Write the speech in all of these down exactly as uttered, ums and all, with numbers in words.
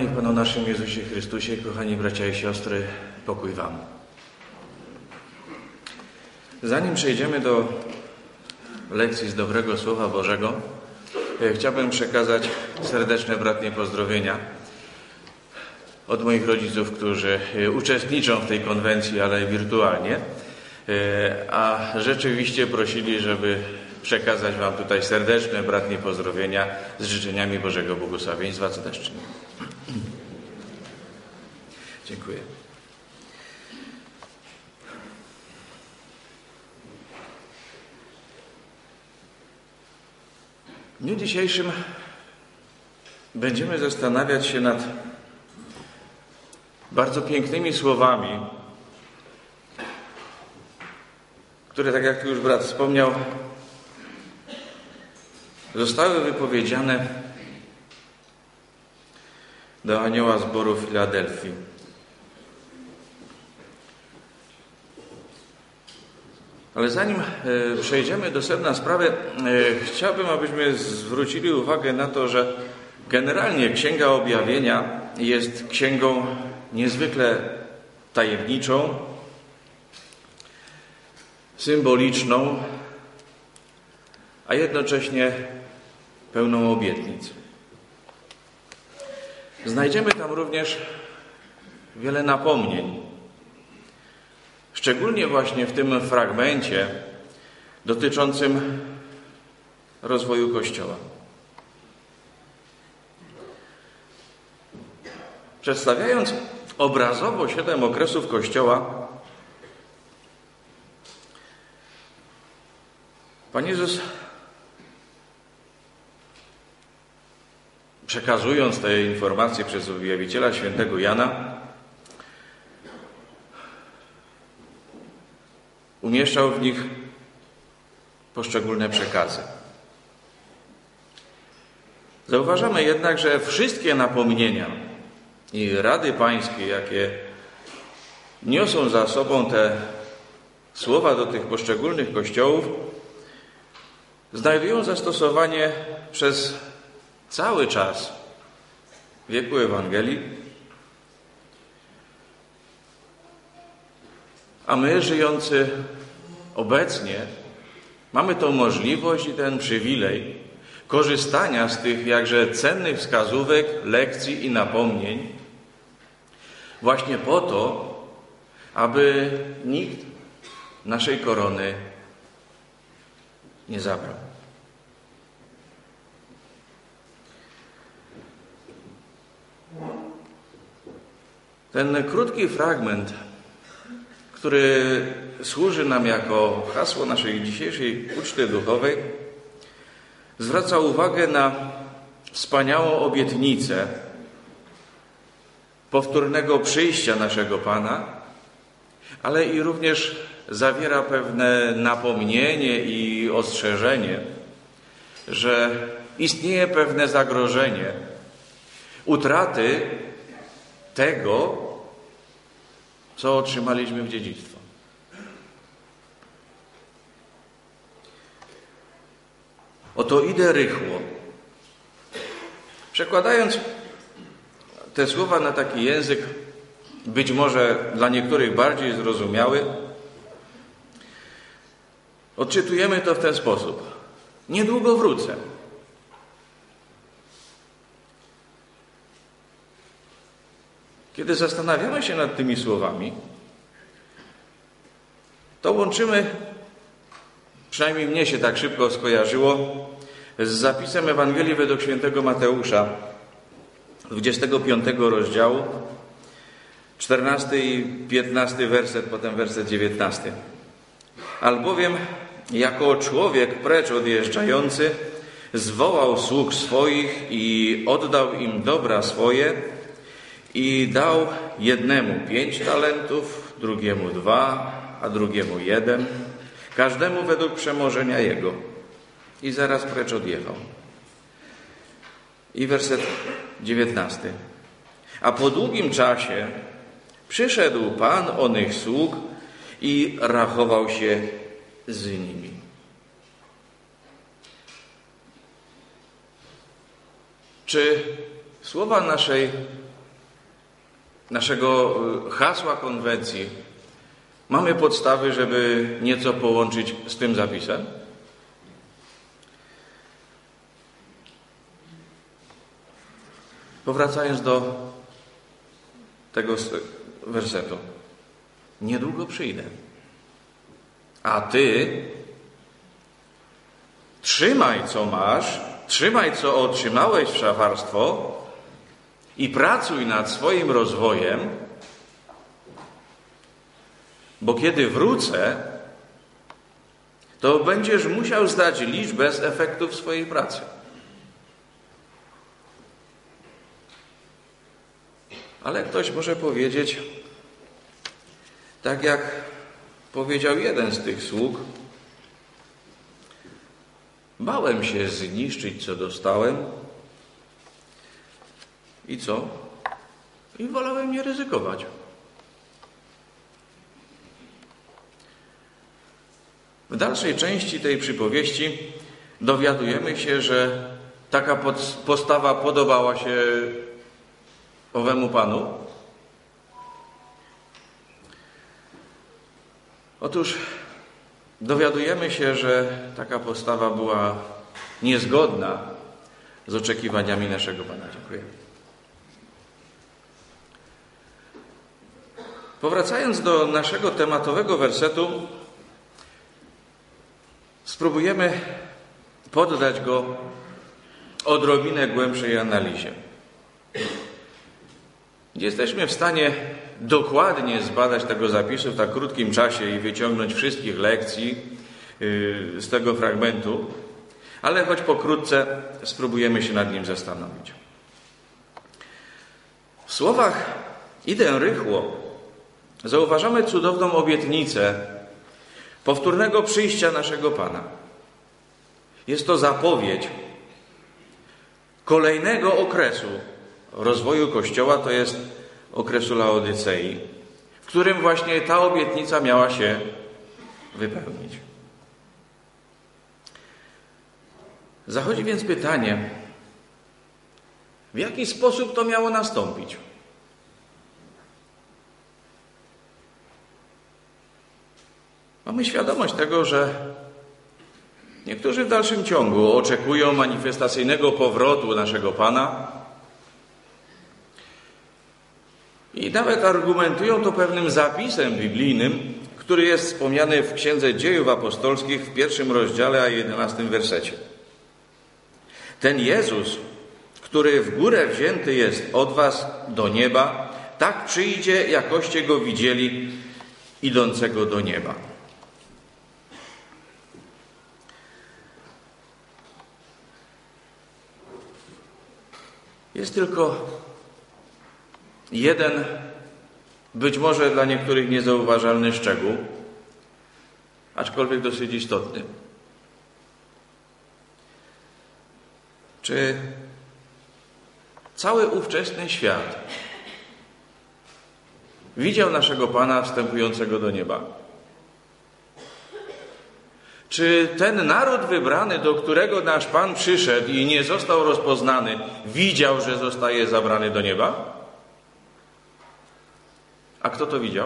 niech Panu naszym Jezusie Chrystusie, kochani bracia i siostry, pokój Wam. Zanim przejdziemy do lekcji z dobrego Słowa Bożego, chciałbym przekazać serdeczne bratnie pozdrowienia od moich rodziców, którzy uczestniczą w tej konwencji, ale wirtualnie, a rzeczywiście prosili, żeby przekazać Wam tutaj serdeczne bratnie pozdrowienia z życzeniami Bożego błogosławieństwa, co też czynię. Dziękuję. W dniu dzisiejszym będziemy zastanawiać się nad bardzo pięknymi słowami, które, tak jak tu już brat wspomniał, zostały wypowiedziane do anioła zboru w Filadelfii. Ale zanim przejdziemy do sedna sprawy, chciałbym, abyśmy zwrócili uwagę na to, że generalnie Księga Objawienia jest księgą niezwykle tajemniczą, symboliczną, a jednocześnie pełną obietnic. Znajdziemy tam również wiele napomnień, szczególnie właśnie w tym fragmencie dotyczącym rozwoju Kościoła. Przedstawiając obrazowo siedem okresów Kościoła, Pan Jezus, przekazując te informacje przez objawiciela świętego Jana, umieszczał w nich poszczególne przekazy. Zauważamy jednak, że wszystkie napomnienia i rady pańskie, jakie niosą za sobą te słowa do tych poszczególnych kościołów, znajdują zastosowanie przez cały czas wieku Ewangelii, a my, żyjący obecnie, mamy tą możliwość i ten przywilej korzystania z tych jakże cennych wskazówek, lekcji i napomnień właśnie po to, aby nikt naszej korony nie zabrał. Ten krótki fragment, który służy nam jako hasło naszej dzisiejszej uczty duchowej, zwraca uwagę na wspaniałą obietnicę powtórnego przyjścia naszego Pana, ale i również zawiera pewne napomnienie i ostrzeżenie, że istnieje pewne zagrożenie utraty tego, co otrzymaliśmy w dziedzictwo. Oto idę rychło. Przekładając te słowa na taki język, być może dla niektórych bardziej zrozumiały, odczytujemy to w ten sposób. Niedługo wrócę. Kiedy zastanawiamy się nad tymi słowami, to łączymy, przynajmniej mnie się tak szybko skojarzyło, z zapisem Ewangelii według świętego Mateusza, dwudziestego piątego rozdziału, czternasty i piętnasty werset, potem werset dziewiętnasty. Albowiem jako człowiek precz odjeżdżający zwołał sług swoich i oddał im dobra swoje i dał jednemu pięć talentów, drugiemu dwa, a drugiemu jeden, każdemu według przemożenia jego. I zaraz precz odjechał. I werset dziewiętnasty. A po długim czasie przyszedł Pan onych sług i rachował się z nimi. Czy słowa naszej naszego hasła konwencji mamy podstawy, żeby nieco połączyć z tym zapisem? Powracając do tego wersetu. Niedługo przyjdę. A ty trzymaj, co masz, trzymaj, co otrzymałeś w szafarstwo i pracuj nad swoim rozwojem, bo kiedy wrócę, to będziesz musiał zdać liczbę z efektów swojej pracy. Ale ktoś może powiedzieć, tak jak powiedział jeden z tych sług, bałem się zniszczyć, co dostałem i co? I wolałem nie ryzykować. W dalszej części tej przypowieści dowiadujemy się, że taka postawa podobała się owemu panu. Otóż dowiadujemy się, że taka postawa była niezgodna z oczekiwaniami naszego Pana. Dziękuję. Powracając do naszego tematowego wersetu, spróbujemy poddać go odrobinę głębszej analizie. Nie jesteśmy w stanie dokładnie zbadać tego zapisu w tak krótkim czasie i wyciągnąć wszystkich lekcji z tego fragmentu, ale choć pokrótce spróbujemy się nad nim zastanowić. W słowach "idę rychło" zauważamy cudowną obietnicę powtórnego przyjścia naszego Pana. Jest to zapowiedź kolejnego okresu rozwoju Kościoła, to jest okresu Laodycei, w którym właśnie ta obietnica miała się wypełnić. Zachodzi więc pytanie, w jaki sposób to miało nastąpić? Mamy świadomość tego, że niektórzy w dalszym ciągu oczekują manifestacyjnego powrotu naszego Pana i nawet argumentują to pewnym zapisem biblijnym, który jest wspomniany w Księdze Dziejów Apostolskich w pierwszym rozdziale, a jedenastym wersecie. Ten Jezus, który w górę wzięty jest od was do nieba, tak przyjdzie, jakoście go widzieli idącego do nieba. Jest tylko jeden, być może dla niektórych niezauważalny szczegół, aczkolwiek dosyć istotny. Czy cały ówczesny świat widział naszego Pana wstępującego do nieba? Czy ten naród wybrany, do którego nasz Pan przyszedł i nie został rozpoznany, widział, że zostaje zabrany do nieba? A kto to widział?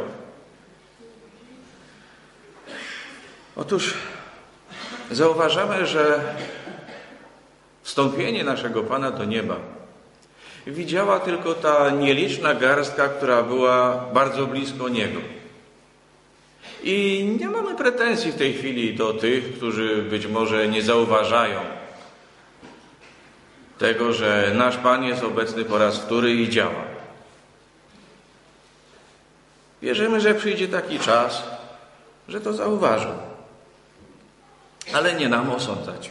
Otóż zauważamy, że wstąpienie naszego Pana do nieba widziała tylko ta nieliczna garstka, która była bardzo blisko Niego. I nie mamy pretensji w tej chwili do tych, którzy być może nie zauważają tego, że nasz Pan jest obecny po raz wtóry i działa. Wierzymy, że przyjdzie taki czas, że to zauważą. Ale nie nam osądzać.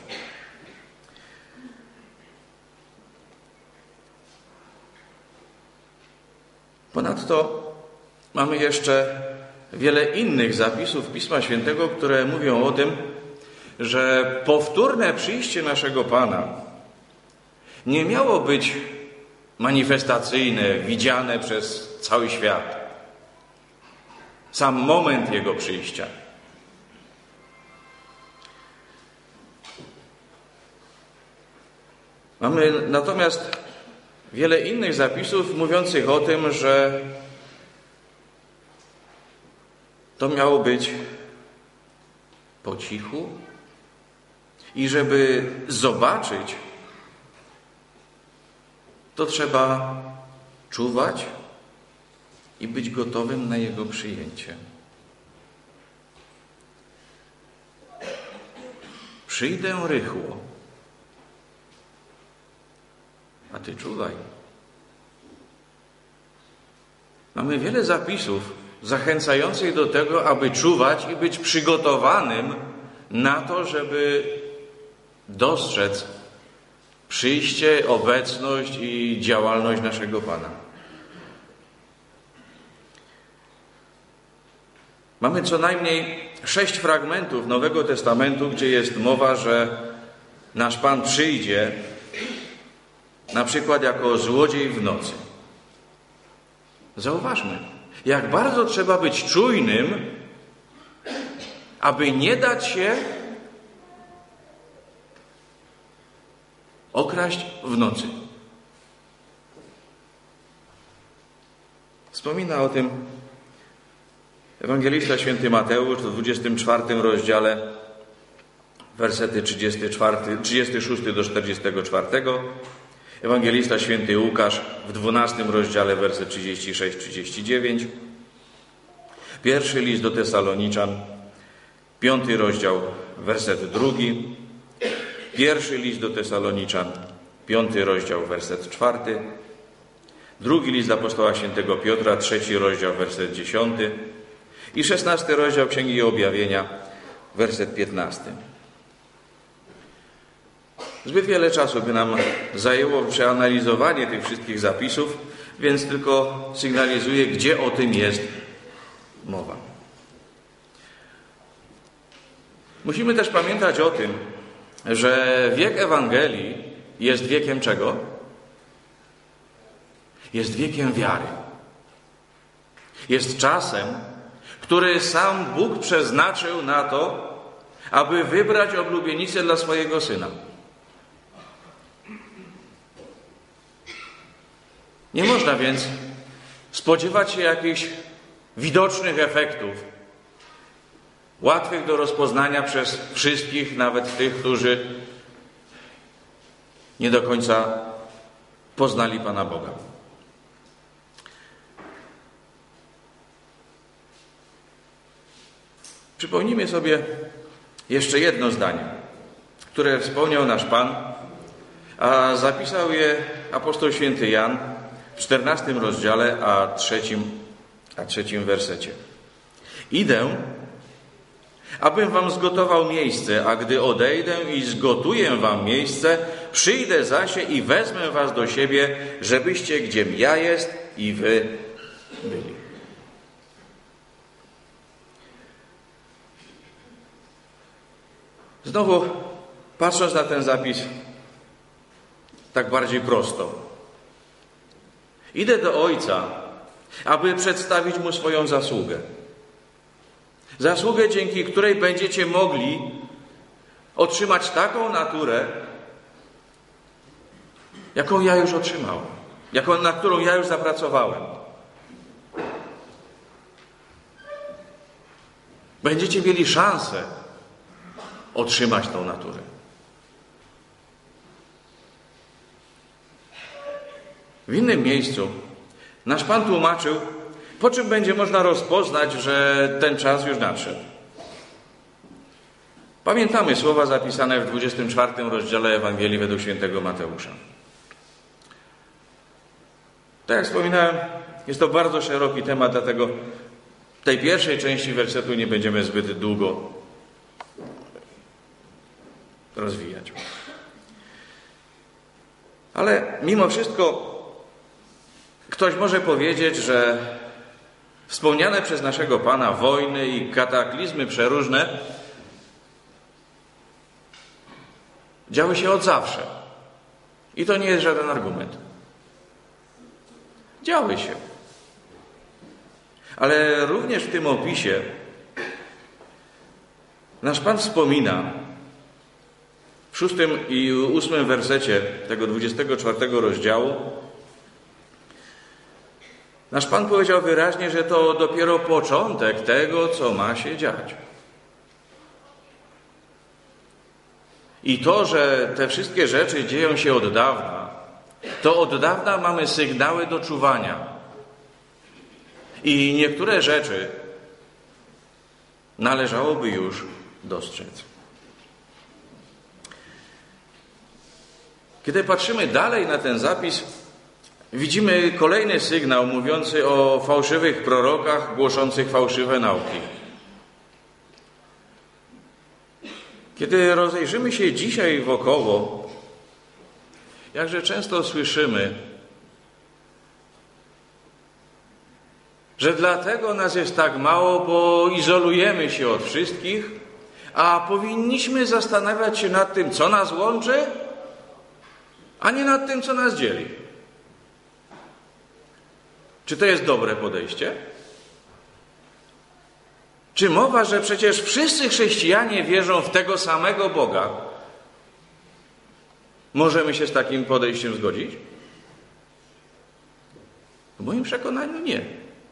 Ponadto mamy jeszcze wiele innych zapisów Pisma Świętego, które mówią o tym, że powtórne przyjście naszego Pana nie miało być manifestacyjne, widziane przez cały świat. Sam moment Jego przyjścia. Mamy natomiast wiele innych zapisów mówiących o tym, że to miało być po cichu i żeby zobaczyć, to trzeba czuwać i być gotowym na jego przyjęcie. Przyjdę rychło, a ty czuwaj. Mamy wiele zapisów zachęcających do tego, aby czuwać i być przygotowanym na to, żeby dostrzec przyjście, obecność i działalność naszego Pana. Mamy co najmniej sześć fragmentów Nowego Testamentu, gdzie jest mowa, że nasz Pan przyjdzie na przykład jako złodziej w nocy. Zauważmy, jak bardzo trzeba być czujnym, aby nie dać się okraść w nocy. Wspomina o tym ewangelista święty Mateusz w dwudziestym czwartym rozdziale, wersety trzydziesty szósty do czterdziestego czwartego. Ewangelista święty Łukasz w dwunastym rozdziale, werset trzydziesty szósty do trzydziestego dziewiątego. Pierwszy list do Tesaloniczan, piąty rozdział, werset drugi. Pierwszy list do Tesaloniczan, piąty rozdział, werset czwarty. Drugi list apostoła świętego Piotra, trzeci rozdział, werset dziesiąty. I szesnasty rozdział Księgi Objawienia, werset piętnasty. Zbyt wiele czasu by nam zajęło przeanalizowanie tych wszystkich zapisów, więc tylko sygnalizuję, gdzie o tym jest mowa. Musimy też pamiętać o tym, że wiek Ewangelii jest wiekiem czego? Jest wiekiem wiary. Jest czasem, który sam Bóg przeznaczył na to, aby wybrać oblubienicę dla swojego Syna. Nie można więc spodziewać się jakichś widocznych efektów, łatwych do rozpoznania przez wszystkich, nawet tych, którzy nie do końca poznali Pana Boga. Przypomnijmy sobie jeszcze jedno zdanie, które wspomniał nasz Pan, a zapisał je apostoł święty Jan w czternastym rozdziale, a trzecim, a trzecim wersecie. Idę, abym wam zgotował miejsce, a gdy odejdę i zgotuję wam miejsce, przyjdę zaś i wezmę was do siebie, żebyście, gdziem ja jest, i wy byli. Znowu, patrząc na ten zapis tak bardziej prosto. Idę do Ojca, aby przedstawić Mu swoją zasługę. Zasługę, dzięki której będziecie mogli otrzymać taką naturę, jaką ja już otrzymałem, jaką, na którą ja już zapracowałem. Będziecie mieli szansę otrzymać tą naturę. W innym miejscu nasz Pan tłumaczył, po czym będzie można rozpoznać, że ten czas już nadszedł. Pamiętamy słowa zapisane w dwudziestym czwartym rozdziale Ewangelii według świętego Mateusza. Tak jak wspominałem, jest to bardzo szeroki temat, dlatego tej pierwszej części wersetu nie będziemy zbyt długo rozwijać. Ale mimo wszystko ktoś może powiedzieć, że wspomniane przez naszego Pana wojny i kataklizmy przeróżne działy się od zawsze. I to nie jest żaden argument. Działy się. Ale również w tym opisie nasz Pan wspomina w szóstym i ósmym wersecie tego dwudziestego czwartego rozdziału Nasz Pan powiedział wyraźnie, że to dopiero początek tego, co ma się dziać. I to, że te wszystkie rzeczy dzieją się od dawna, to od dawna mamy sygnały do czuwania. I niektóre rzeczy należałoby już dostrzec. Kiedy patrzymy dalej na ten zapis, widzimy kolejny sygnał mówiący o fałszywych prorokach głoszących fałszywe nauki. Kiedy rozejrzymy się dzisiaj wokoło, jakże często słyszymy, że dlatego nas jest tak mało, bo izolujemy się od wszystkich, a powinniśmy zastanawiać się nad tym, co nas łączy, a nie nad tym, co nas dzieli. Czy to jest dobre podejście? Czy mowa, że przecież wszyscy chrześcijanie wierzą w tego samego Boga? Możemy się z takim podejściem zgodzić? W moim przekonaniu nie.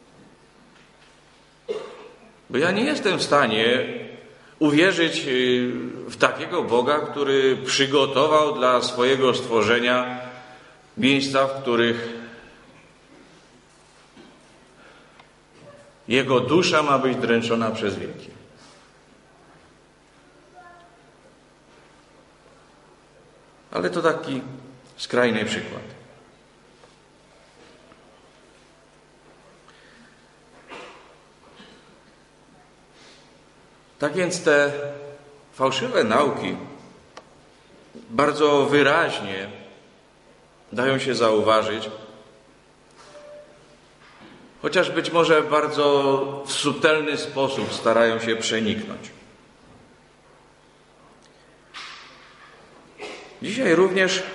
Bo ja nie jestem w stanie uwierzyć w takiego Boga, który przygotował dla swojego stworzenia miejsca, w których jego dusza ma być dręczona przez wieki. Ale to taki skrajny przykład. Tak więc te fałszywe nauki bardzo wyraźnie dają się zauważyć, chociaż być może bardzo w subtelny sposób starają się przeniknąć. Dzisiaj również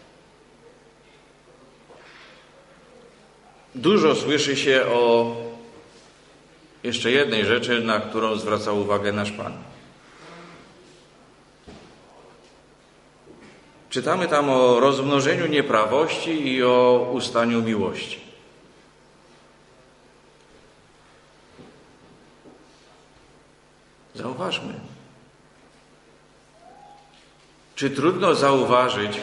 dużo słyszy się o jeszcze jednej rzeczy, na którą zwracał uwagę nasz Pan. Czytamy tam o rozmnożeniu nieprawości i o ustaniu miłości. Zauważmy. Czy trudno zauważyć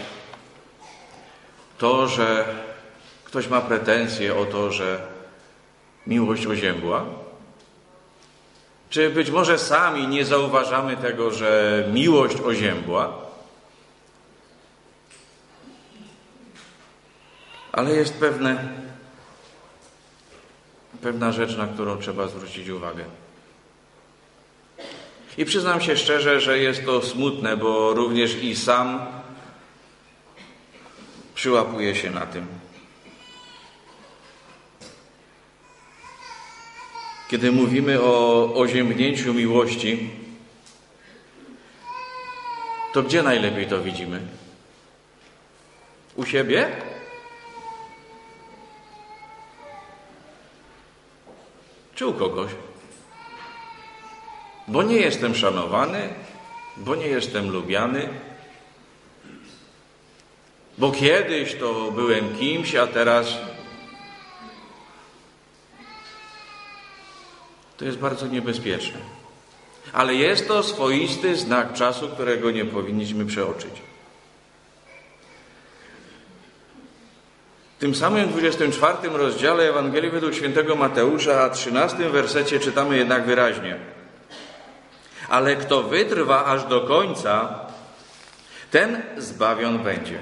to, że ktoś ma pretensje o to, że miłość oziębła? Czy być może sami nie zauważamy tego, że miłość oziębła? Ale jest pewne, pewna rzecz, na którą trzeba zwrócić uwagę. I przyznam się szczerze, że jest to smutne, bo również i sam przyłapuję się na tym. Kiedy mówimy o oziębnięciu miłości, to gdzie najlepiej to widzimy? U siebie? Czy u kogoś? Bo nie jestem szanowany, bo nie jestem lubiany, bo kiedyś to byłem kimś, a teraz to jest bardzo niebezpieczne. Ale jest to swoisty znak czasu, którego nie powinniśmy przeoczyć. W tym samym dwudziestym czwartym rozdziale Ewangelii według świętego Mateusza, a trzynastym wersecie czytamy jednak wyraźnie: ale kto wytrwa aż do końca, ten zbawion będzie.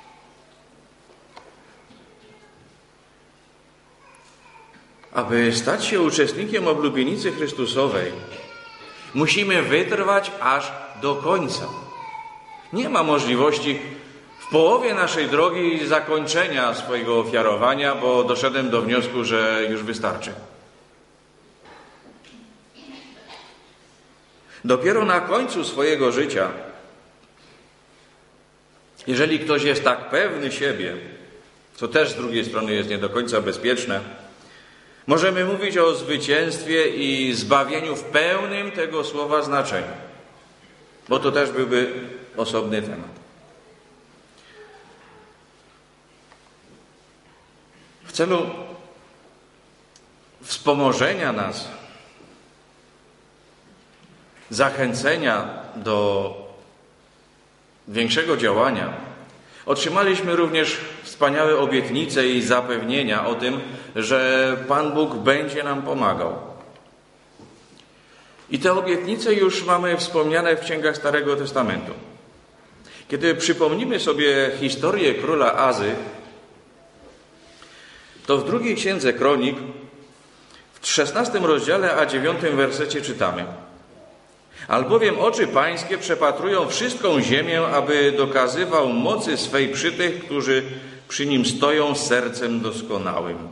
Aby stać się uczestnikiem oblubienicy Chrystusowej, musimy wytrwać aż do końca. Nie ma możliwości w połowie naszej drogi zakończenia swojego ofiarowania, bo doszedłem do wniosku, że już wystarczy. Dopiero na końcu swojego życia, jeżeli ktoś jest tak pewny siebie, co też z drugiej strony jest nie do końca bezpieczne, możemy mówić o zwycięstwie i zbawieniu w pełnym tego słowa znaczeniu, bo to też byłby osobny temat. W celu wspomożenia nas, zachęcenia do większego działania, otrzymaliśmy również wspaniałe obietnice i zapewnienia o tym, że Pan Bóg będzie nam pomagał. I te obietnice już mamy wspomniane w księgach Starego Testamentu. Kiedy przypomnimy sobie historię króla Azy, to w drugiej księdze Kronik, w szesnastym rozdziale, a dziewiątym wersecie czytamy: albowiem oczy pańskie przepatrują wszystką ziemię, aby dokazywał mocy swej przy tych, którzy przy nim stoją sercem doskonałym.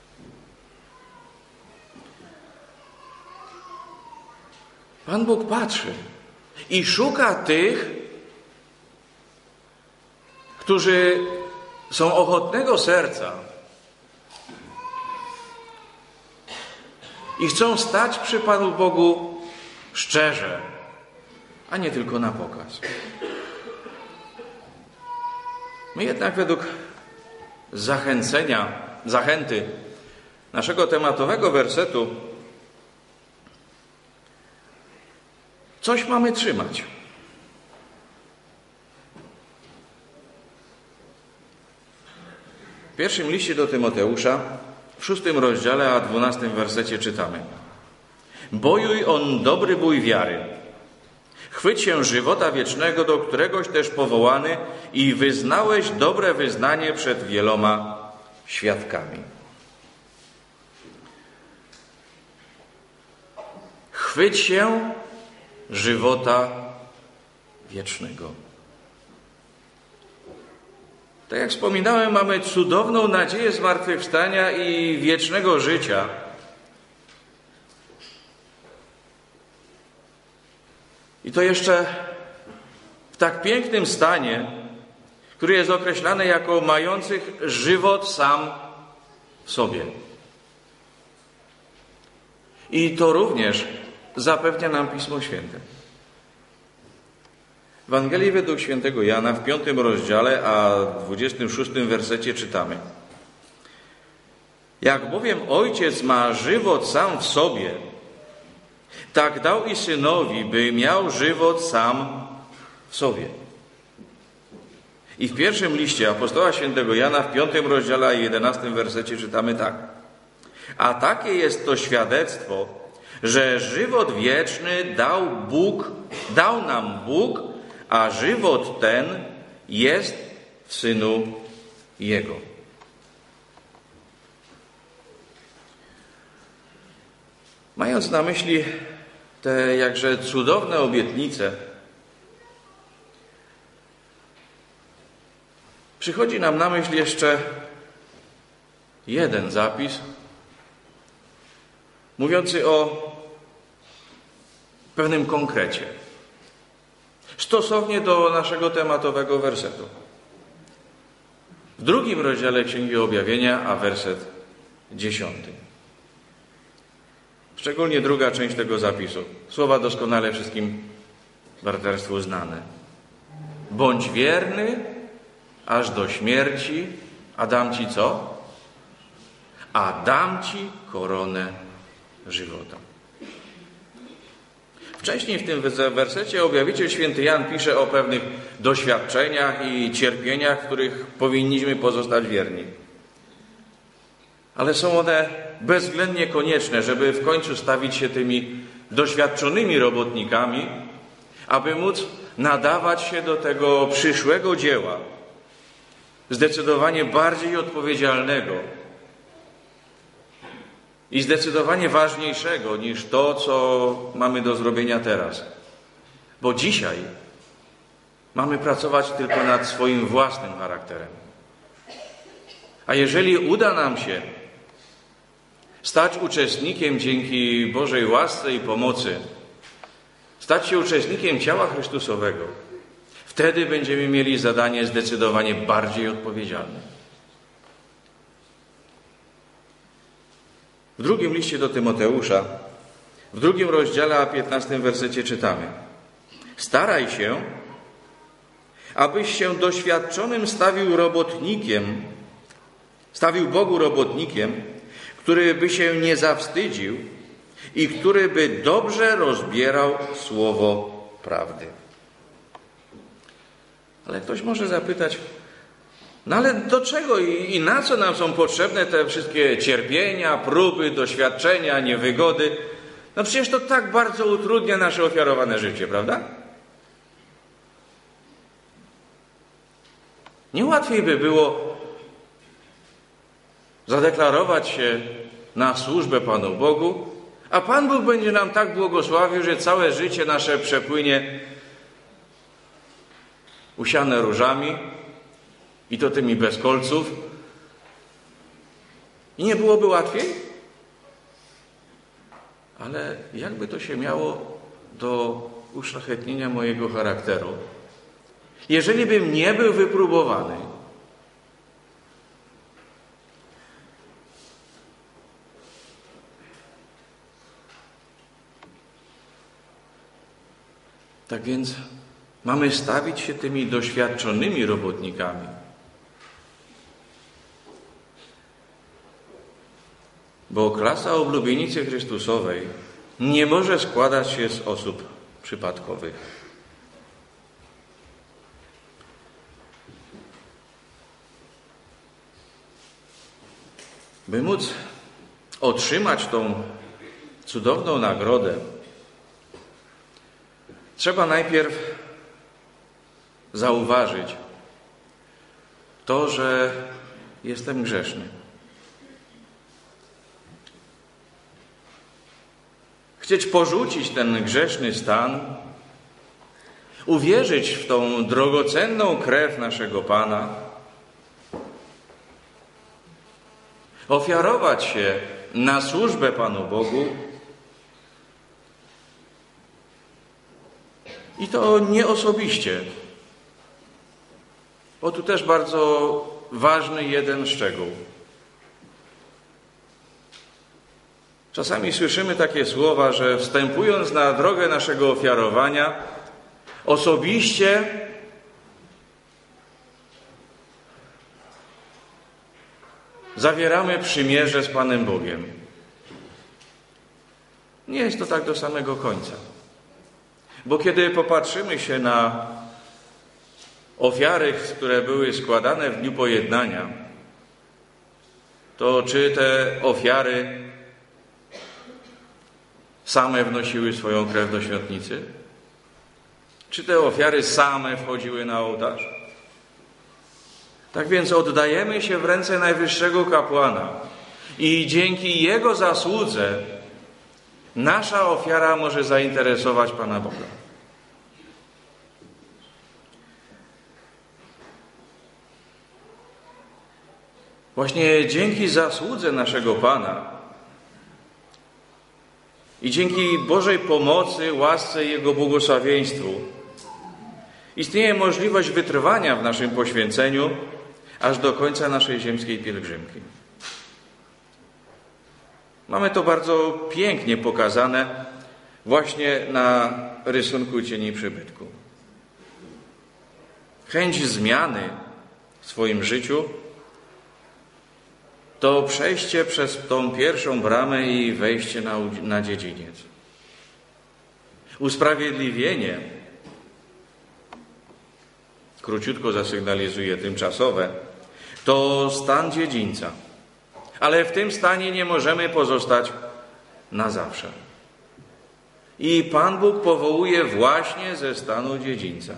Pan Bóg patrzy i szuka tych, którzy są ochotnego serca i chcą stać przy Panu Bogu szczerze, a nie tylko na pokaz. My jednak według zachęcenia, zachęty naszego tematowego wersetu coś mamy trzymać. W pierwszym liście do Tymoteusza, w szóstym rozdziale, a dwunastym wersecie czytamy: bojuj on dobry bój wiary. Chwyć się żywota wiecznego, do któregoś też powołany i wyznałeś dobre wyznanie przed wieloma świadkami. Chwyć się żywota wiecznego. Tak jak wspominałem, mamy cudowną nadzieję zmartwychwstania i wiecznego życia. I to jeszcze w tak pięknym stanie, który jest określany jako mających żywot sam w sobie. I to również zapewnia nam Pismo Święte. W Ewangelii według świętego Jana w piątym rozdziale, a dwudziestym szóstym wersecie czytamy: jak bowiem Ojciec ma żywot sam w sobie, tak dał i Synowi, by miał żywot sam w sobie. I w pierwszym liście apostoła świętego Jana w piątym rozdziale, a jedenastym wersecie czytamy tak: a takie jest to świadectwo, że żywot wieczny dał Bóg, dał nam Bóg, a żywot ten jest w Synu Jego. Mając na myśli te jakże cudowne obietnice, przychodzi nam na myśl jeszcze jeden zapis mówiący o pewnym konkrecie, stosownie do naszego tematowego wersetu. W drugim rozdziale Księgi Objawienia, a werset dziesiąty. Szczególnie druga część tego zapisu. Słowa doskonale wszystkim braterstwu znane. Bądź wierny aż do śmierci, a dam ci co? A dam ci koronę żywota. Wcześniej w tym wersecie objawiciel święty Jan pisze o pewnych doświadczeniach i cierpieniach, w których powinniśmy pozostać wierni. Ale są one bezwzględnie konieczne, żeby w końcu stawić się tymi doświadczonymi robotnikami, aby móc nadawać się do tego przyszłego dzieła, zdecydowanie bardziej odpowiedzialnego i zdecydowanie ważniejszego niż to, co mamy do zrobienia teraz. Bo dzisiaj mamy pracować tylko nad swoim własnym charakterem. A jeżeli uda nam się stać uczestnikiem dzięki Bożej łasce i pomocy, stać się uczestnikiem ciała Chrystusowego, wtedy będziemy mieli zadanie zdecydowanie bardziej odpowiedzialne. W drugim liście do Tymoteusza, w drugim rozdziale, a piętnastym wersecie czytamy: staraj się, abyś się doświadczonym stawił robotnikiem, stawił Bogu robotnikiem, który by się nie zawstydził i który by dobrze rozbierał słowo prawdy. Ale ktoś może zapytać, no ale do czego i, i na co nam są potrzebne te wszystkie cierpienia, próby, doświadczenia, niewygody? No przecież to tak bardzo utrudnia nasze ofiarowane życie, prawda? Nie łatwiej by było zadeklarować się na służbę Panu Bogu, a Pan Bóg będzie nam tak błogosławił, że całe życie nasze przepłynie usiane różami i to tymi bez kolców. I nie byłoby łatwiej? Ale jakby to się miało do uszlachetnienia mojego charakteru? Jeżeli bym nie był wypróbowany, tak więc mamy stawić się tymi doświadczonymi robotnikami. Bo klasa oblubienicy Chrystusowej nie może składać się z osób przypadkowych. By móc otrzymać tą cudowną nagrodę, trzeba najpierw zauważyć to, że jestem grzeszny. Chcieć porzucić ten grzeszny stan, uwierzyć w tą drogocenną krew naszego Pana, ofiarować się na służbę Panu Bogu i to nie osobiście, bo tu też bardzo ważny jeden szczegół. Czasami słyszymy takie słowa, że wstępując na drogę naszego ofiarowania, osobiście zawieramy przymierze z Panem Bogiem. Nie jest to tak do samego końca. Bo kiedy popatrzymy się na ofiary, które były składane w Dniu Pojednania, to czy te ofiary same wnosiły swoją krew do świątnicy? Czy te ofiary same wchodziły na ołtarz? Tak więc oddajemy się w ręce Najwyższego Kapłana i dzięki Jego zasłudze nasza ofiara może zainteresować Pana Boga. Właśnie dzięki zasłudze naszego Pana i dzięki Bożej pomocy, łasce i Jego błogosławieństwu istnieje możliwość wytrwania w naszym poświęceniu aż do końca naszej ziemskiej pielgrzymki. Mamy to bardzo pięknie pokazane właśnie na rysunku cieni przybytku. Chęć zmiany w swoim życiu to przejście przez tą pierwszą bramę i wejście na, na dziedziniec. Usprawiedliwienie, króciutko zasygnalizuję tymczasowe, to stan dziedzińca. Ale w tym stanie nie możemy pozostać na zawsze. I Pan Bóg powołuje właśnie ze stanu dziedzińca.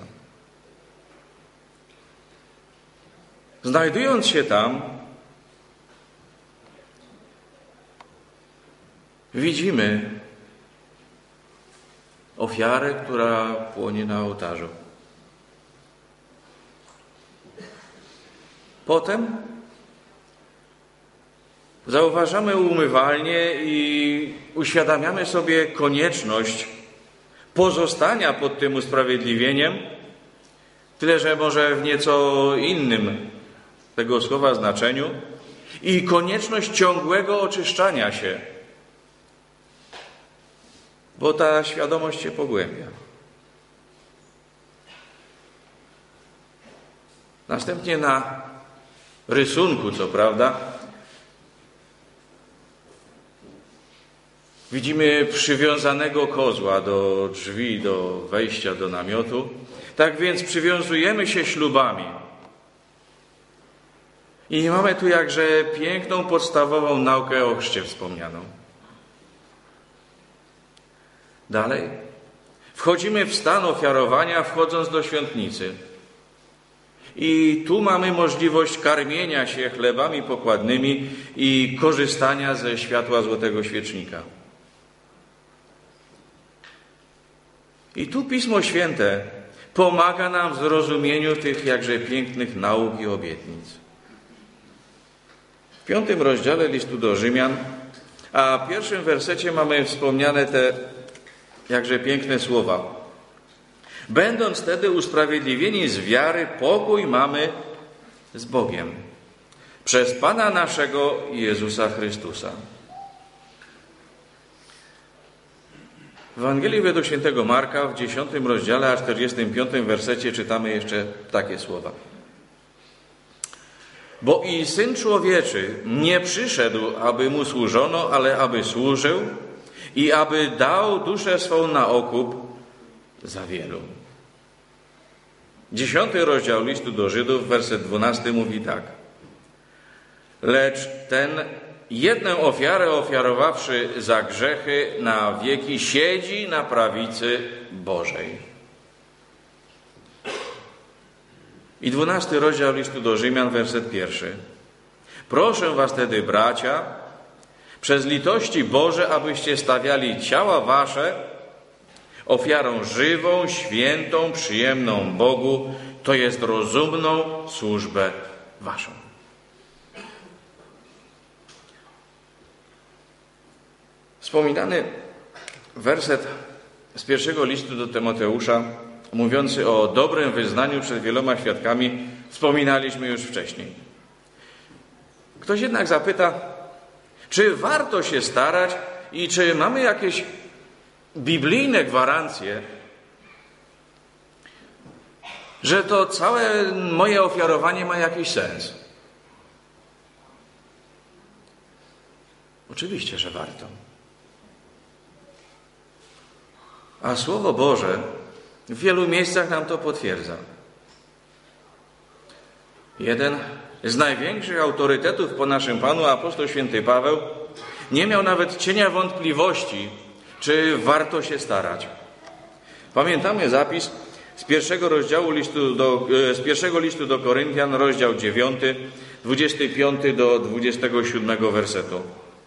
Znajdując się tam, widzimy ofiarę, która płonie na ołtarzu. Potem zauważamy umywalnię i uświadamiamy sobie konieczność pozostania pod tym usprawiedliwieniem, tyle że może w nieco innym tego słowa znaczeniu, i konieczność ciągłego oczyszczania się, bo ta świadomość się pogłębia. Następnie na rysunku, co prawda, Widzimy przywiązanego kozła do drzwi, do wejścia do namiotu. Tak więc przywiązujemy się ślubami. I mamy tu jakże piękną, podstawową naukę o chrzcie wspomnianą. Dalej. Wchodzimy w stan ofiarowania, wchodząc do świątnicy. I tu mamy możliwość karmienia się chlebami pokładnymi i korzystania ze światła złotego świecznika. I tu Pismo Święte pomaga nam w zrozumieniu tych jakże pięknych nauk i obietnic. W piątym rozdziale listu do Rzymian, a w pierwszym wersecie mamy wspomniane te jakże piękne słowa. Będąc wtedy usprawiedliwieni z wiary, pokój mamy z Bogiem przez Pana naszego Jezusa Chrystusa. W Ewangelii według świętego Marka w dziesiątym rozdziale, a czterdziestym piątym wersecie czytamy jeszcze takie słowa. Bo i Syn Człowieczy nie przyszedł, aby Mu służono, ale aby służył i aby dał duszę swą na okup za wielu. Dziesiąty rozdział listu do Żydów, werset dwunasty mówi tak. Lecz ten jedną ofiarę ofiarowawszy za grzechy na wieki siedzi na prawicy Bożej. I dwunasty rozdział listu do Rzymian, werset pierwszy. Proszę was tedy, bracia, przez litości Boże, abyście stawiali ciała wasze ofiarą żywą, świętą, przyjemną Bogu, to jest rozumną służbę waszą. Wspominany werset z pierwszego listu do Tymoteusza, mówiący o dobrym wyznaniu przed wieloma świadkami, wspominaliśmy już wcześniej. Ktoś jednak zapyta, czy warto się starać i czy mamy jakieś biblijne gwarancje, że to całe moje ofiarowanie ma jakiś sens? Oczywiście, że warto. A Słowo Boże w wielu miejscach nam to potwierdza. Jeden z największych autorytetów po naszym Panu, apostoł święty Paweł, nie miał nawet cienia wątpliwości, czy warto się starać. Pamiętamy zapis z pierwszego rozdziału listu do, z pierwszego listu do Koryntian, rozdział dziewiąty, dwudziesty piąty do dwudziestego siódmego wersetu.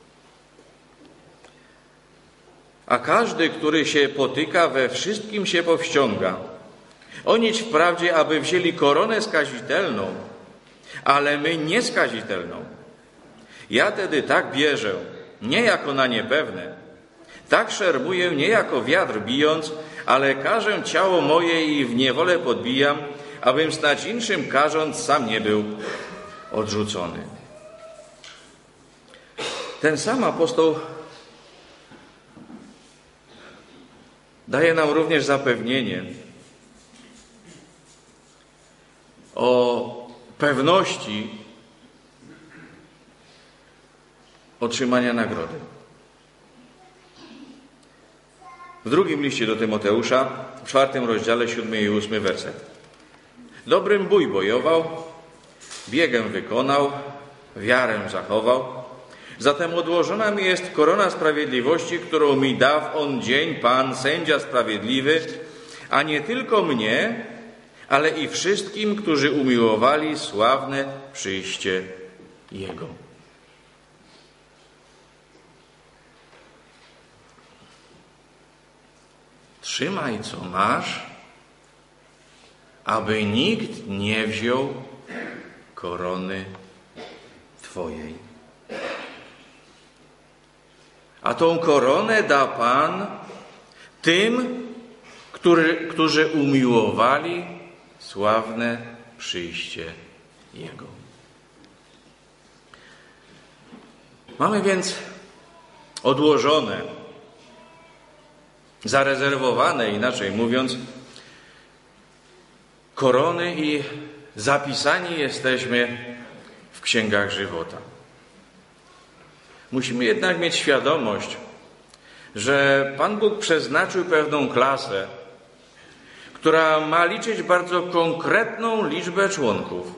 A każdy, który się potyka, we wszystkim się powściąga. Onić wprawdzie, aby wzięli koronę skazitelną, ale my nieskazitelną. Ja tedy tak bierzę, nie jako na niepewne, tak szermuję nie jako wiatr bijąc, ale karzę ciało moje i w niewolę podbijam, abym snać inszym karząc sam nie był odrzucony. Ten sam apostoł daje nam również zapewnienie o pewności otrzymania nagrody. W drugim liście do Tymoteusza, w czwartym rozdziale, siódmy i ósmy werset. Dobrym bój bojował, biegiem wykonał, wiarę zachował. Zatem odłożona mi jest korona sprawiedliwości, którą mi da w on dzień Pan, sędzia sprawiedliwy, a nie tylko mnie, ale i wszystkim, którzy umiłowali sławne przyjście Jego. Trzymaj, co masz, aby nikt nie wziął korony Twojej. A tą koronę da Pan tym, który, którzy umiłowali sławne przyjście Jego. Mamy więc odłożone, zarezerwowane, inaczej mówiąc, korony i zapisani jesteśmy w księgach żywota. Musimy jednak mieć świadomość, że Pan Bóg przeznaczył pewną klasę, która ma liczyć bardzo konkretną liczbę członków.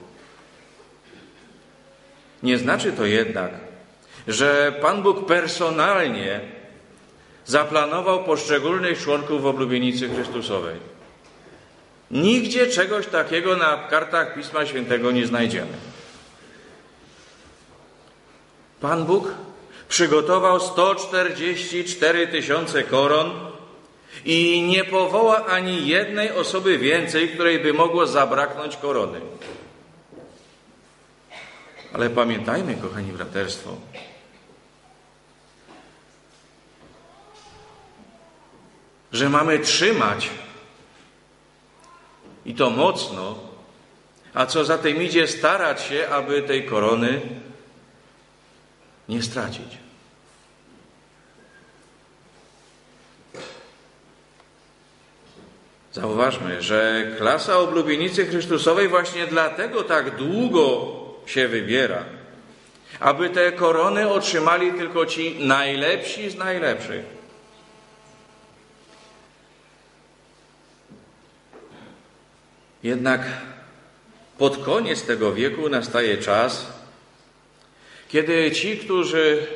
Nie znaczy to jednak, że Pan Bóg personalnie zaplanował poszczególnych członków w oblubienicy Chrystusowej. Nigdzie czegoś takiego na kartach Pisma Świętego nie znajdziemy. Pan Bóg przygotował sto czterdzieści cztery tysiące koron i nie powoła ani jednej osoby więcej, której by mogło zabraknąć korony. Ale pamiętajmy, kochani braterstwo, że mamy trzymać i to mocno, a co za tym idzie, starać się, aby tej korony nie stracić. Zauważmy, że klasa oblubienicy Chrystusowej właśnie dlatego tak długo się wybiera, aby te korony otrzymali tylko ci najlepsi z najlepszych. Jednak pod koniec tego wieku nastaje czas, kiedy ci, którzy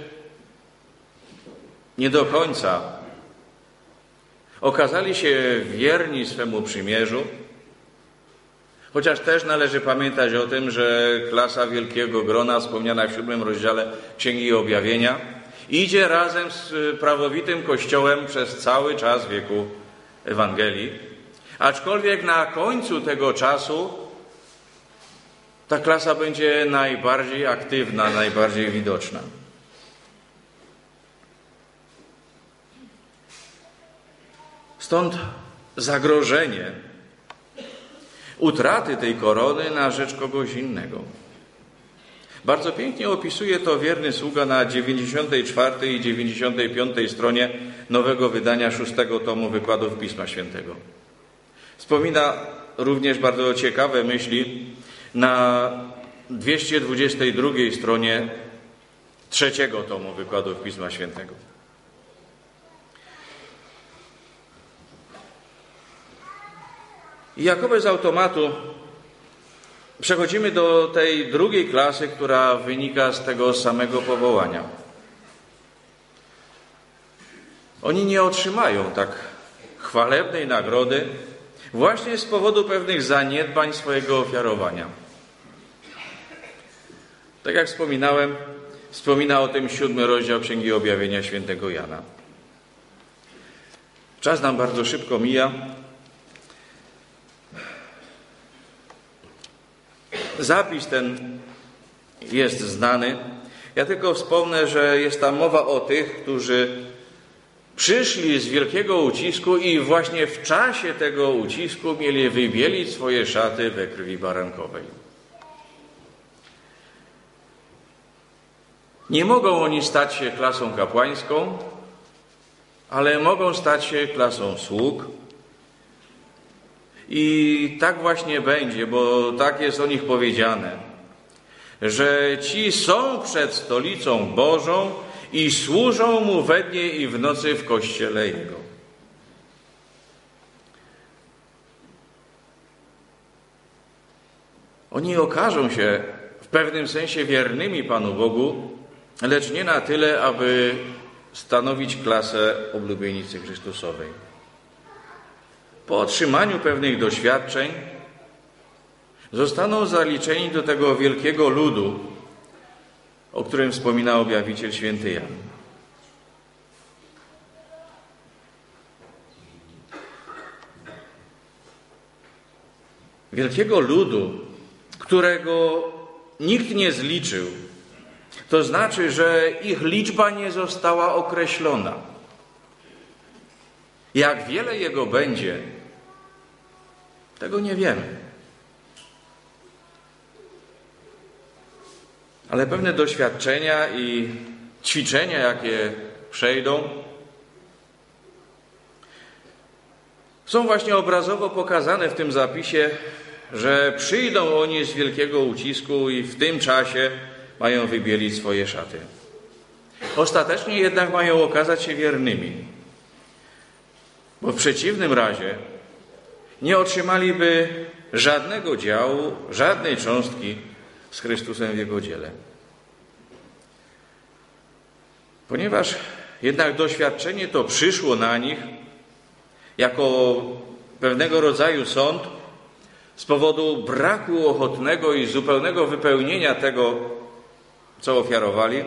nie do końca okazali się wierni swemu przymierzu, chociaż też należy pamiętać o tym, że klasa wielkiego grona, wspomniana w siódmym rozdziale Księgi Objawienia, idzie razem z prawowitym Kościołem przez cały czas wieku Ewangelii. Aczkolwiek na końcu tego czasu ta klasa będzie najbardziej aktywna, najbardziej widoczna. Stąd zagrożenie utraty tej korony na rzecz kogoś innego. Bardzo pięknie opisuje to wierny sługa na dziewięćdziesiątej czwartej i dziewięćdziesiątej piątej stronie nowego wydania szóstego tomu wykładów Pisma Świętego. Wspomina również bardzo ciekawe myśli na dwieście dwudziestej drugiej stronie trzeciego tomu wykładów Pisma Świętego. I jakoby z automatu przechodzimy do tej drugiej klasy, która wynika z tego samego powołania. Oni nie otrzymają tak chwalebnej nagrody właśnie z powodu pewnych zaniedbań swojego ofiarowania. Tak jak wspominałem, wspomina o tym siódmy rozdział Księgi Objawienia świętego Jana. Czas nam bardzo szybko mija. Zapis ten jest znany. Ja tylko wspomnę, że jest tam mowa o tych, którzy przyszli z wielkiego ucisku i właśnie w czasie tego ucisku mieli wybielić swoje szaty we krwi barankowej. Nie mogą oni stać się klasą kapłańską, ale mogą stać się klasą sług. I tak właśnie będzie, bo tak jest o nich powiedziane, że ci są przed stolicą Bożą i służą Mu we dnie i w nocy w Kościele Jego. Oni okażą się w pewnym sensie wiernymi Panu Bogu, lecz nie na tyle, aby stanowić klasę oblubienicy Chrystusowej. Po otrzymaniu pewnych doświadczeń zostaną zaliczeni do tego wielkiego ludu, o którym wspomina objawiciel święty Jan. Wielkiego ludu, którego nikt nie zliczył, to znaczy, że ich liczba nie została określona. Jak wiele jego będzie, tego nie wiemy. Ale pewne doświadczenia i ćwiczenia, jakie przejdą, są właśnie obrazowo pokazane w tym zapisie, że przyjdą oni z wielkiego ucisku i w tym czasie mają wybielić swoje szaty. Ostatecznie jednak mają okazać się wiernymi, bo w przeciwnym razie nie otrzymaliby żadnego działu, żadnej cząstki z Chrystusem w Jego dziele. Ponieważ jednak doświadczenie to przyszło na nich jako pewnego rodzaju sąd z powodu braku ochotnego i zupełnego wypełnienia tego, co ofiarowali,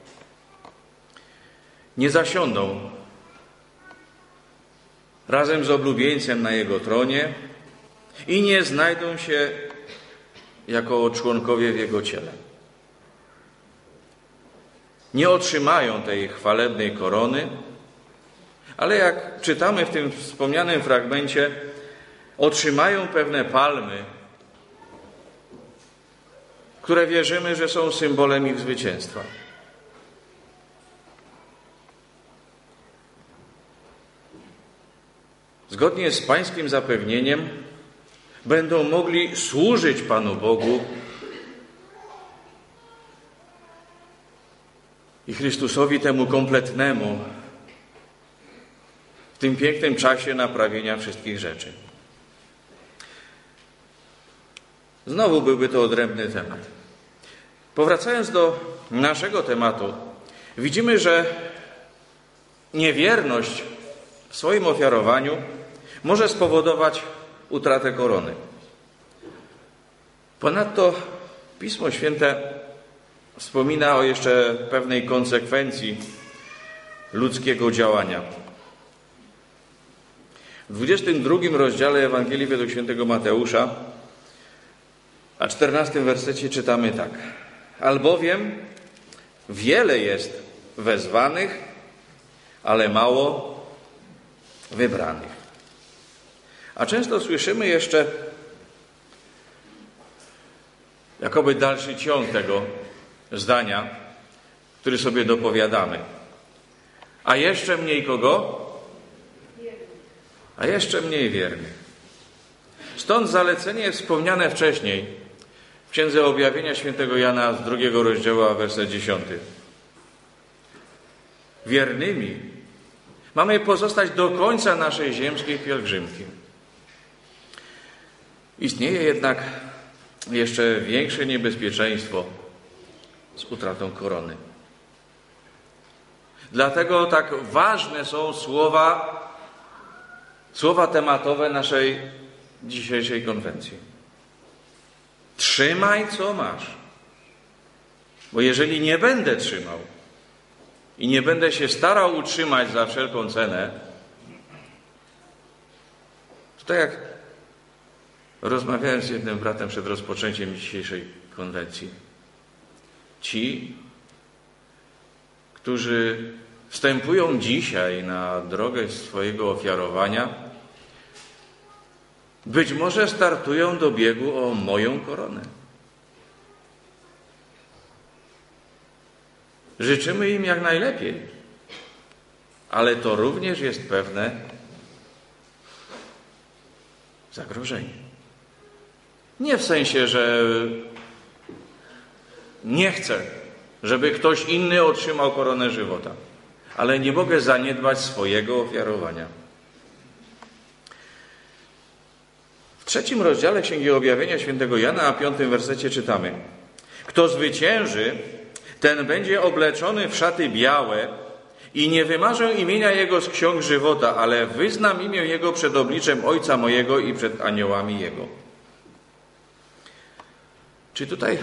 nie zasiądą razem z oblubieńcem na Jego tronie i nie znajdą się jako członkowie w Jego ciele. Nie otrzymają tej chwalebnej korony, ale jak czytamy w tym wspomnianym fragmencie, otrzymają pewne palmy, które wierzymy, że są symbolem ich zwycięstwa. Zgodnie z pańskim zapewnieniem będą mogli służyć Panu Bogu i Chrystusowi temu kompletnemu w tym pięknym czasie naprawienia wszystkich rzeczy. Znowu byłby to odrębny temat. Powracając do naszego tematu, widzimy, że niewierność w swoim ofiarowaniu może spowodować utratę korony. Ponadto Pismo Święte wspomina o jeszcze pewnej konsekwencji ludzkiego działania. W dwudziestym drugim rozdziale Ewangelii według świętego Mateusza, a czternastym wersecie czytamy tak. Albowiem wiele jest wezwanych, ale mało wybranych. A często słyszymy jeszcze jakoby dalszy ciąg tego zdania, który sobie dopowiadamy. A jeszcze mniej kogo? A jeszcze mniej wiernych. Stąd zalecenie wspomniane wcześniej w Księdze Objawienia świętego Jana z drugiego rozdziału, a werset dziesiąty. Wiernymi mamy pozostać do końca naszej ziemskiej pielgrzymki. Istnieje jednak jeszcze większe niebezpieczeństwo z utratą korony. Dlatego tak ważne są słowa, słowa tematowe naszej dzisiejszej konwencji. Trzymaj, co masz. Bo jeżeli nie będę trzymał i nie będę się starał utrzymać za wszelką cenę, to tak jak rozmawiałem z jednym bratem przed rozpoczęciem dzisiejszej konwencji. Ci, którzy wstępują dzisiaj na drogę swojego ofiarowania, być może startują do biegu o moją koronę. Życzymy im jak najlepiej, ale to również jest pewne zagrożenie. Nie w sensie, że nie chcę, żeby ktoś inny otrzymał koronę żywota, ale nie mogę zaniedbać swojego ofiarowania. W trzecim rozdziale Księgi Objawienia świętego Jana, a piątym wersecie czytamy: Kto zwycięży, ten będzie obleczony w szaty białe i nie wymarzę imienia Jego z ksiąg żywota, ale wyznam imię Jego przed obliczem Ojca mojego i przed aniołami Jego. Czy tutaj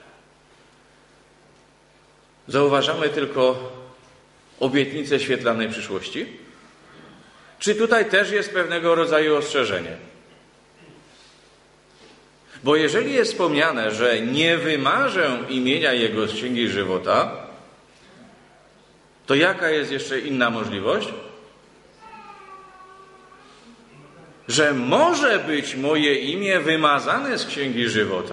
zauważamy tylko obietnicę świetlanej przyszłości? Czy tutaj też jest pewnego rodzaju ostrzeżenie? Bo jeżeli jest wspomniane, że nie wymarzę imienia Jego z księgi żywota, to jaka jest jeszcze inna możliwość? Że może być moje imię wymazane z księgi żywota.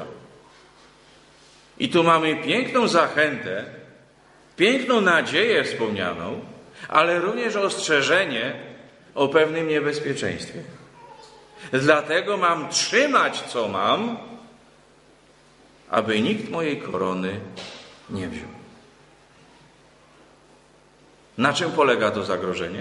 I tu mamy piękną zachętę, piękną nadzieję wspomnianą, ale również ostrzeżenie o pewnym niebezpieczeństwie. Dlatego mam trzymać, co mam, aby nikt mojej korony nie wziął. Na czym polega to zagrożenie?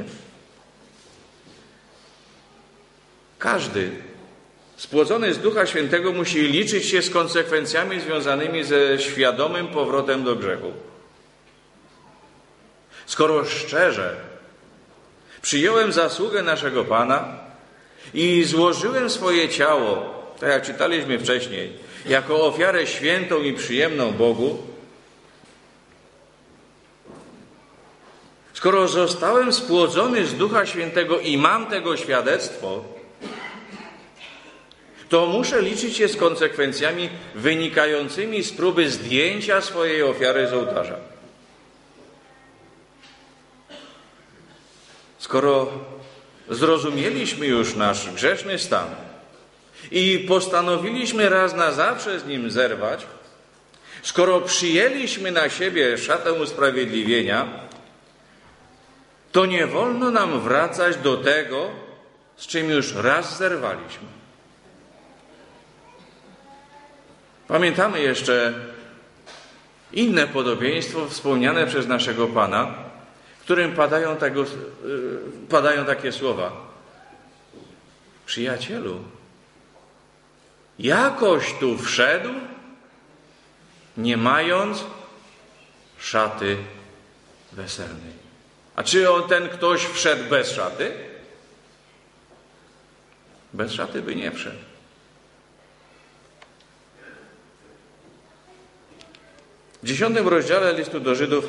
Każdy spłodzony z Ducha Świętego musi liczyć się z konsekwencjami związanymi ze świadomym powrotem do grzechu. Skoro szczerze przyjąłem zasługę naszego Pana i złożyłem swoje ciało, tak jak czytaliśmy wcześniej, jako ofiarę świętą i przyjemną Bogu, skoro zostałem spłodzony z Ducha Świętego i mam tego świadectwo, to muszę liczyć się z konsekwencjami wynikającymi z próby zdjęcia swojej ofiary z ołtarza. Skoro zrozumieliśmy już nasz grzeszny stan i postanowiliśmy raz na zawsze z nim zerwać, skoro przyjęliśmy na siebie szatę usprawiedliwienia, to nie wolno nam wracać do tego, z czym już raz zerwaliśmy. Pamiętamy jeszcze inne podobieństwo wspomniane przez naszego Pana, w którym padają, tego, padają takie słowa. Przyjacielu, jakoś tu wszedł, nie mając szaty weselnej. A czy on, ten ktoś wszedł bez szaty? Bez szaty by nie wszedł. W dziesiątym rozdziale listu do Żydów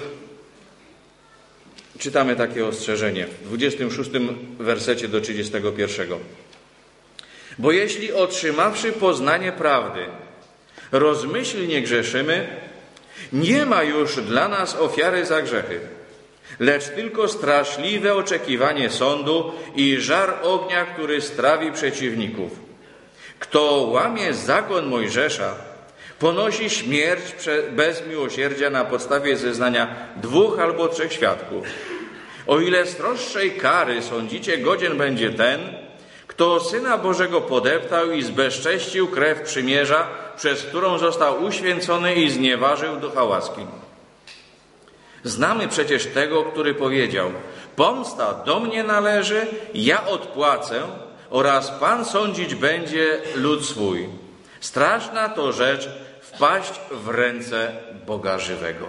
czytamy takie ostrzeżenie, w dwudziestym szóstym wersecie do trzydziestego pierwszego. Bo jeśli otrzymawszy poznanie prawdy, rozmyślnie grzeszymy, nie ma już dla nas ofiary za grzechy, lecz tylko straszliwe oczekiwanie sądu i żar ognia, który strawi przeciwników. Kto łamie zakon Mojżesza, ponosi śmierć bez miłosierdzia na podstawie zeznania dwóch albo trzech świadków. O ile sroższej kary sądzicie, godzien będzie ten, kto Syna Bożego podeptał i zbezcześcił krew przymierza, przez którą został uświęcony i znieważył ducha łaski. Znamy przecież tego, który powiedział: pomsta do mnie należy, ja odpłacę, oraz Pan sądzić będzie lud swój. Straszna to rzecz wpaść w ręce Boga żywego.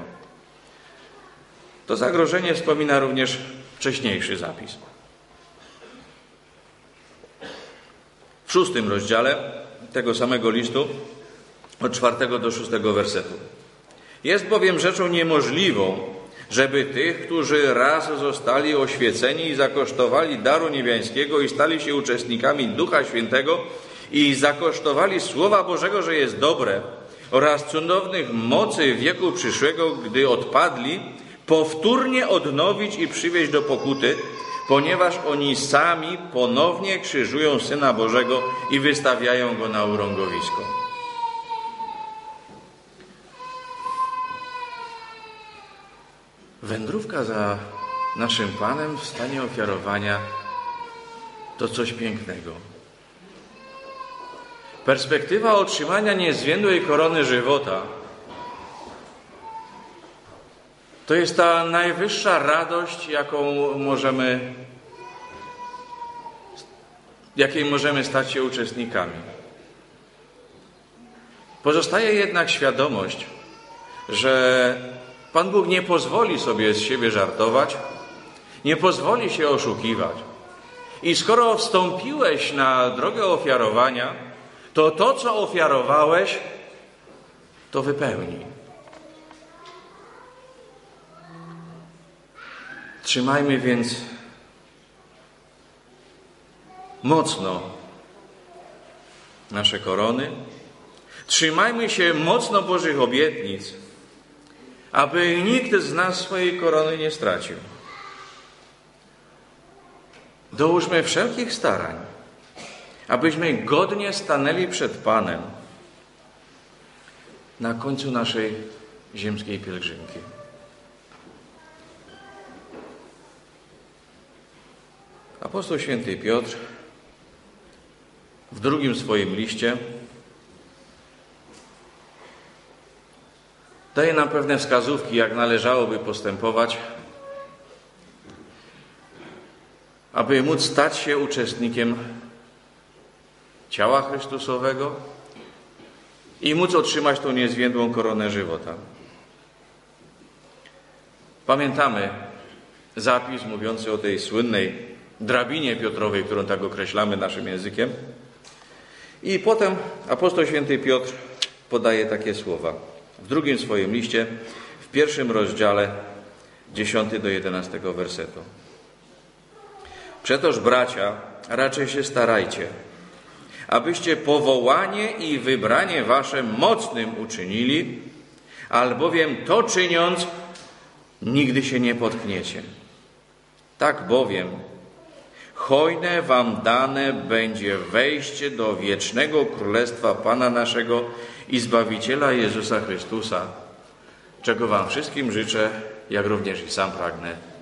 To zagrożenie wspomina również wcześniejszy zapis. W szóstym rozdziale tego samego listu, od czwartego do szóstego wersetu. Jest bowiem rzeczą niemożliwą, żeby tych, którzy raz zostali oświeceni i zakosztowali daru niebiańskiego i stali się uczestnikami Ducha Świętego i zakosztowali Słowa Bożego, że jest dobre, oraz cudownych mocy wieku przyszłego, gdy odpadli, powtórnie odnowić i przywieźć do pokuty, ponieważ oni sami ponownie krzyżują Syna Bożego i wystawiają Go na urągowisko. Wędrówka za naszym Panem w stanie ofiarowania to coś pięknego. Perspektywa otrzymania niezwiędłej korony żywota to jest ta najwyższa radość, jaką możemy, jakiej możemy stać się uczestnikami. Pozostaje jednak świadomość, że Pan Bóg nie pozwoli sobie z siebie żartować, nie pozwoli się oszukiwać. I skoro wstąpiłeś na drogę ofiarowania, to to, co ofiarowałeś, to wypełnij. Trzymajmy więc mocno nasze korony, trzymajmy się mocno Bożych obietnic, aby nikt z nas swojej korony nie stracił. Dołóżmy wszelkich starań, abyśmy godnie stanęli przed Panem na końcu naszej ziemskiej pielgrzymki. Apostoł święty Piotr w drugim swoim liście daje nam pewne wskazówki, jak należałoby postępować aby móc stać się uczestnikiem ciała Chrystusowego i móc otrzymać tą niezwiędłą koronę żywota. Pamiętamy zapis mówiący o tej słynnej drabinie Piotrowej, którą tak określamy naszym językiem. I potem apostoł święty Piotr podaje takie słowa. W drugim swoim liście, w pierwszym rozdziale, dziesiąty do jedenastego wersetu. Przetoż, bracia, raczej się starajcie, abyście powołanie i wybranie wasze mocnym uczynili, albowiem to czyniąc, nigdy się nie potkniecie. Tak bowiem hojne wam dane będzie wejście do wiecznego Królestwa Pana naszego i Zbawiciela Jezusa Chrystusa, czego wam wszystkim życzę, jak również i sam pragnę.